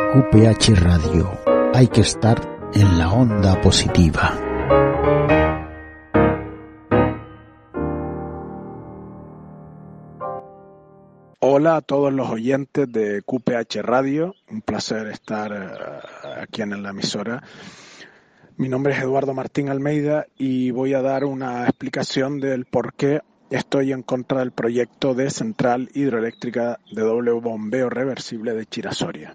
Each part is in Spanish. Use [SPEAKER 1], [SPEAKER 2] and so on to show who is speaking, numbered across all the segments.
[SPEAKER 1] QPH Radio. Hay que estar en la onda positiva.
[SPEAKER 2] Hola a todos los oyentes de QPH Radio. Un placer estar aquí en la emisora. Mi nombre es Eduardo Martín Almeida y voy a dar una explicación del por qué estoy en contra del proyecto de central hidroeléctrica de doble bombeo reversible de Chira-Soria.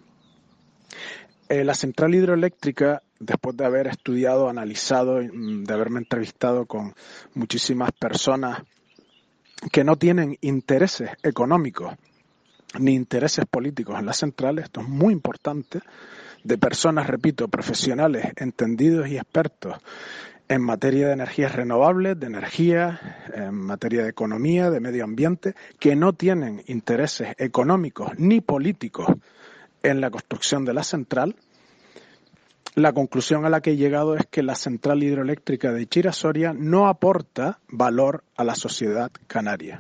[SPEAKER 2] La central hidroeléctrica, después de haber estudiado, analizado, de haberme entrevistado con muchísimas personas que no tienen intereses económicos ni intereses políticos en la central, esto es muy importante, de personas, repito, profesionales, entendidos y expertos en materia de energías renovables, de energía, en materia de economía, de medio ambiente, que no tienen intereses económicos ni políticos en la construcción de la central. La conclusión a la que he llegado es que la central hidroeléctrica de Chira-Soria no aporta valor a la sociedad canaria.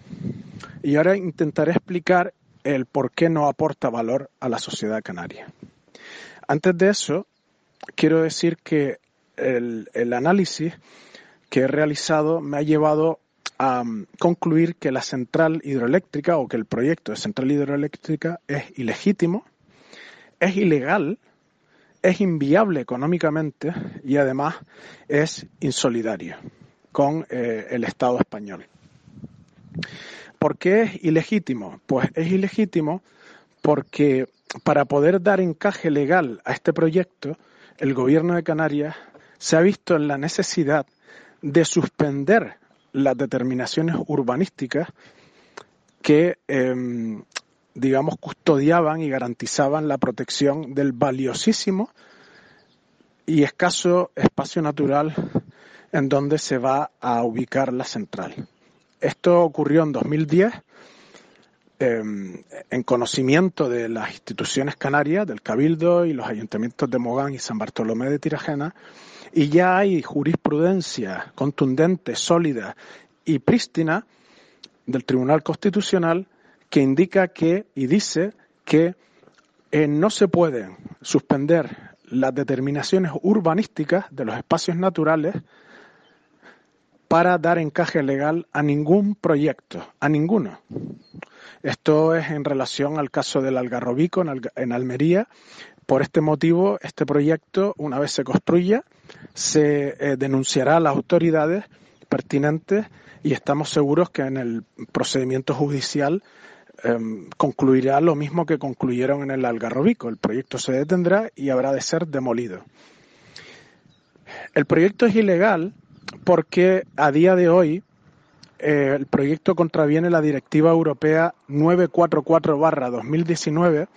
[SPEAKER 2] Y ahora intentaré explicar el por qué no aporta valor a la sociedad canaria. Antes de eso, quiero decir que el análisis que he realizado me ha llevado a concluir que la central hidroeléctrica o que el proyecto de central hidroeléctrica es ilegítimo, es ilegal, es inviable económicamente y además es insolidario con el Estado español. ¿Por qué es ilegítimo? Pues es ilegítimo porque para poder dar encaje legal a este proyecto, el Gobierno de Canarias se ha visto en la necesidad de suspender las determinaciones urbanísticas que, custodiaban y garantizaban la protección del valiosísimo y escaso espacio natural en donde se va a ubicar la central. Esto ocurrió en 2010, en conocimiento de las instituciones canarias, del Cabildo y los ayuntamientos de Mogán y San Bartolomé de Tirajana, y ya hay jurisprudencia contundente, sólida y prístina del Tribunal Constitucional que indica que y dice que no se pueden suspender las determinaciones urbanísticas de los espacios naturales para dar encaje legal a ningún proyecto, a ninguno. Esto es en relación al caso del Algarrobico en Almería. Por este motivo, este proyecto, una vez se construya, se denunciará a las autoridades pertinentes y estamos seguros que en el procedimiento judicial concluirá lo mismo que concluyeron en el Algarrobico. El proyecto se detendrá y habrá de ser demolido. El proyecto es ilegal porque a día de hoy el proyecto contraviene la Directiva Europea 944/2019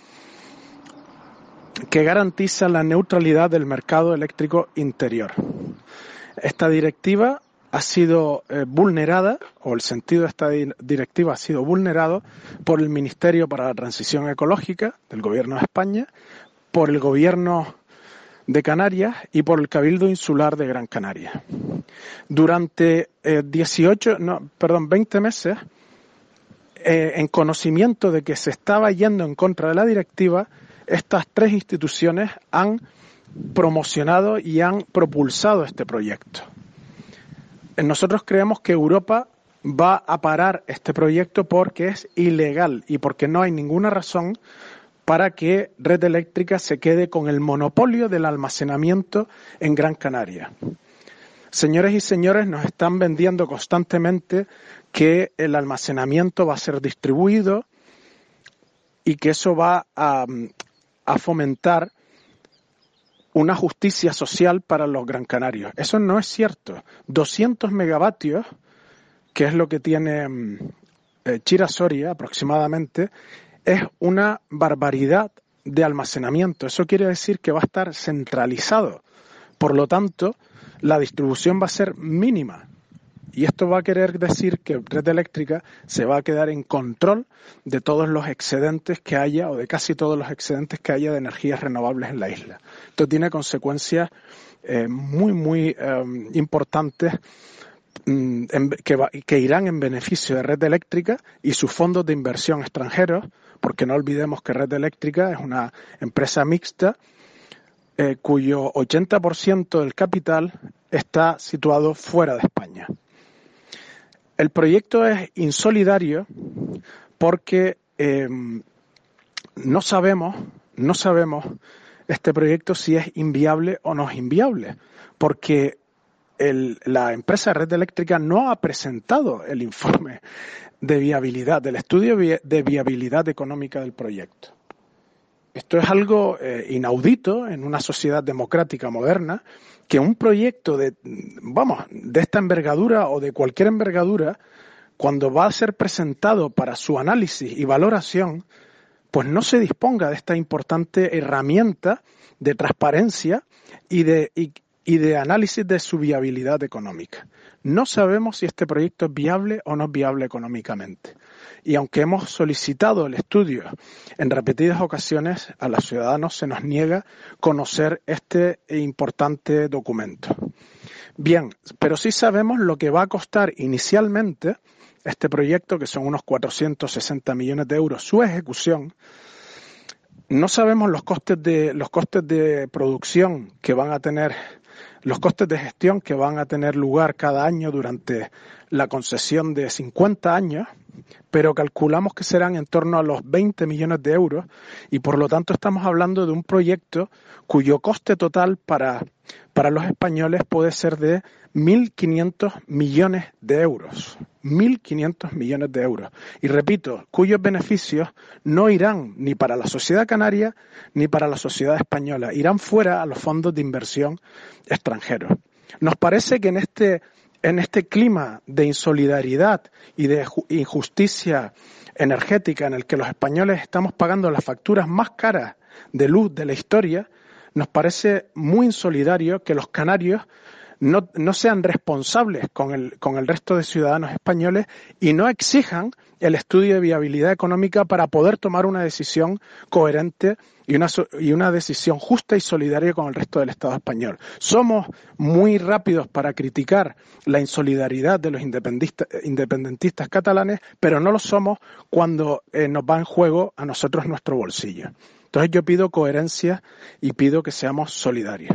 [SPEAKER 2] que garantiza la neutralidad del mercado eléctrico interior. Esta directiva ha sido vulnerada, o el sentido de esta directiva ha sido vulnerado por el Ministerio para la Transición Ecológica del Gobierno de España, por el Gobierno de Canarias y por el Cabildo Insular de Gran Canaria. Durante 20 meses, en conocimiento de que se estaba yendo en contra de la directiva, estas tres instituciones han promocionado y han propulsado este proyecto. Nosotros creemos que Europa va a parar este proyecto porque es ilegal y porque no hay ninguna razón para que Red Eléctrica se quede con el monopolio del almacenamiento en Gran Canaria. Señores y señores, nos están vendiendo constantemente que el almacenamiento va a ser distribuido y que eso va a fomentar una justicia social para los gran canarios. Eso no es cierto. 200 megavatios, que es lo que tiene Chira-Soria aproximadamente, es una barbaridad de almacenamiento. Eso quiere decir que va a estar centralizado. Por lo tanto, la distribución va a ser mínima. Y esto va a querer decir que Red Eléctrica se va a quedar en control de todos los excedentes que haya, o de casi todos los excedentes que haya de energías renovables en la isla. Esto tiene consecuencias muy importantes que irán en beneficio de Red Eléctrica y sus fondos de inversión extranjeros, porque no olvidemos que Red Eléctrica es una empresa mixta cuyo 80% del capital está situado fuera de España. El proyecto es insolidario porque no sabemos este proyecto si es inviable o no es inviable, porque la empresa Red Eléctrica no ha presentado el informe de viabilidad, del estudio de viabilidad económica del proyecto. Esto es algo inaudito en una sociedad democrática moderna, que un proyecto de esta envergadura o de cualquier envergadura, cuando va a ser presentado para su análisis y valoración, pues no se disponga de esta importante herramienta de transparencia y de análisis de su viabilidad económica. No sabemos si este proyecto es viable o no es viable económicamente. Y aunque hemos solicitado el estudio en repetidas ocasiones, a los ciudadanos se nos niega conocer este importante documento. Bien, pero sí sabemos lo que va a costar inicialmente este proyecto, que son unos 460 millones de euros, su ejecución. No sabemos los costes de producción que van a tener, los costes de gestión que van a tener lugar cada año durante la concesión de 50 años, pero calculamos que serán en torno a los 20 millones de euros y por lo tanto estamos hablando de un proyecto cuyo coste total para los españoles puede ser de 1.500 millones de euros. 1.500 millones de euros. Y repito, cuyos beneficios no irán ni para la sociedad canaria ni para la sociedad española, irán fuera a los fondos de inversión extranjeros. Nos parece que en este clima de insolidaridad y de injusticia energética en el que los españoles estamos pagando las facturas más caras de luz de la historia, nos parece muy insolidario que los canarios no sean responsables con el resto de ciudadanos españoles y no exijan el estudio de viabilidad económica para poder tomar una decisión coherente y una decisión justa y solidaria con el resto del Estado español. Somos muy rápidos para criticar la insolidaridad de los independentistas catalanes, pero no lo somos cuando nos va en juego a nosotros nuestro bolsillo. Entonces yo pido coherencia y pido que seamos solidarios.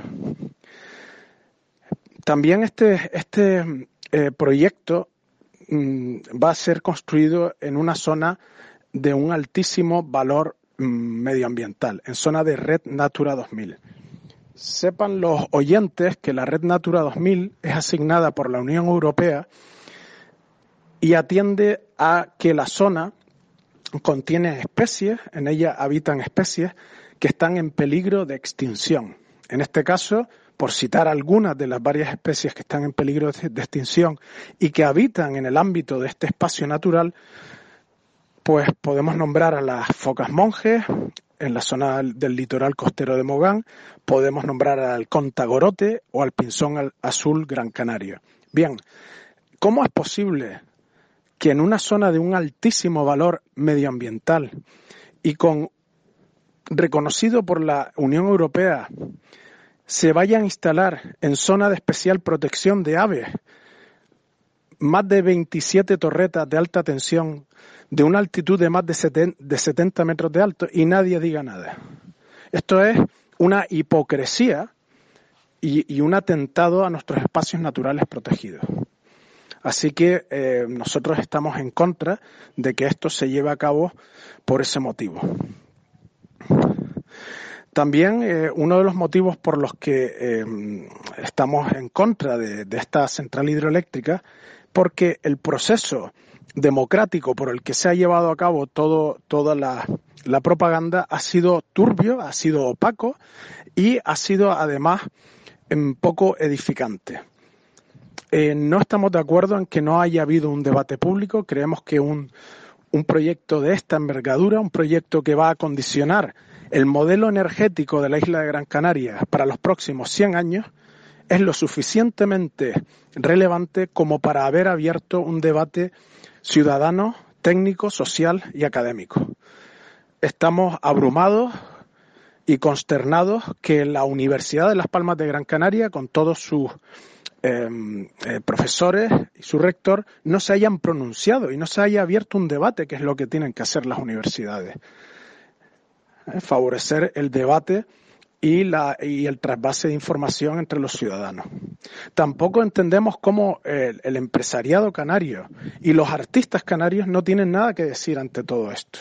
[SPEAKER 2] También este proyecto va a ser construido en una zona de un altísimo valor medioambiental, en zona de Red Natura 2000. Sepan los oyentes que la Red Natura 2000 es asignada por la Unión Europea y atiende a que la zona contiene especies, en ella habitan especies que están en peligro de extinción. En este caso, por citar algunas de las varias especies que están en peligro de extinción y que habitan en el ámbito de este espacio natural, pues podemos nombrar a las focas monjes en la zona del litoral costero de Mogán, podemos nombrar al halcón tagorote o al pinzón azul gran canario. Bien, ¿cómo es posible que en una zona de un altísimo valor medioambiental y reconocido por la Unión Europea se vayan a instalar en zona de especial protección de aves más de 27 torretas de alta tensión de una altitud de más de 70 metros de alto y nadie diga nada? Esto es una hipocresía y un atentado a nuestros espacios naturales protegidos. Así que nosotros estamos en contra de que esto se lleve a cabo por ese motivo. También uno de los motivos por los que estamos en contra de esta central hidroeléctrica, porque el proceso democrático por el que se ha llevado a cabo toda la propaganda ha sido turbio, ha sido opaco y ha sido además poco edificante. No estamos de acuerdo en que no haya habido un debate público. Creemos que un proyecto de esta envergadura, un proyecto que va a condicionar el modelo energético de la isla de Gran Canaria para los próximos 100 años, es lo suficientemente relevante como para haber abierto un debate ciudadano, técnico, social y académico. Estamos abrumados y consternados que la Universidad de Las Palmas de Gran Canaria, con todos sus profesores y su rector no se hayan pronunciado y no se haya abierto un debate, que es lo que tienen que hacer las universidades. Favorecer el debate y el trasvase de información entre los ciudadanos. Tampoco entendemos cómo el empresariado canario y los artistas canarios no tienen nada que decir ante todo esto.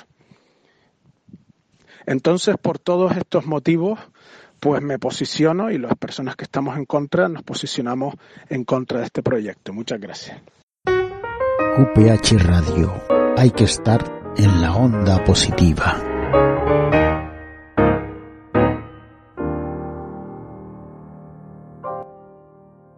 [SPEAKER 2] Entonces, por todos estos motivos, pues me posiciono, y las personas que estamos en contra nos posicionamos en contra de este proyecto. Muchas gracias.
[SPEAKER 1] QPH Radio. Hay que estar en la onda positiva.